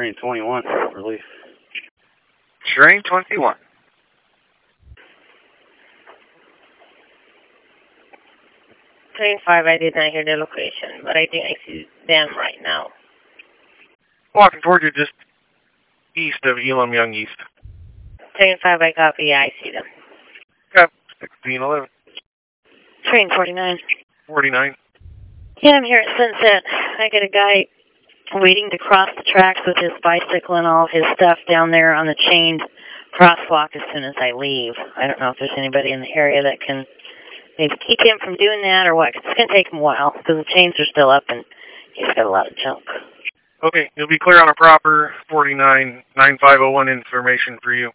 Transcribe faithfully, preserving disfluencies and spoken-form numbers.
Train twenty-one, relief. Train twenty-one. Train five, I did not hear the location, but I think I see them right now. Walking toward you just east of Elam Young East. Train five, I copy. Yeah, I see them. Yep, sixteen eleven. Train forty-nine. forty-nine. Yeah, I'm here at Sunset. I got a guy waiting to cross the tracks with his bicycle and all his stuff down there on the chained crosswalk as soon as I leave. I don't know if there's anybody in the area that can maybe keep him from doing that or what. 'Cause it's going to take him a while because the chains are still up and he's got a lot of junk. Okay, you'll be clear on a proper forty-nine nine five oh one information for you.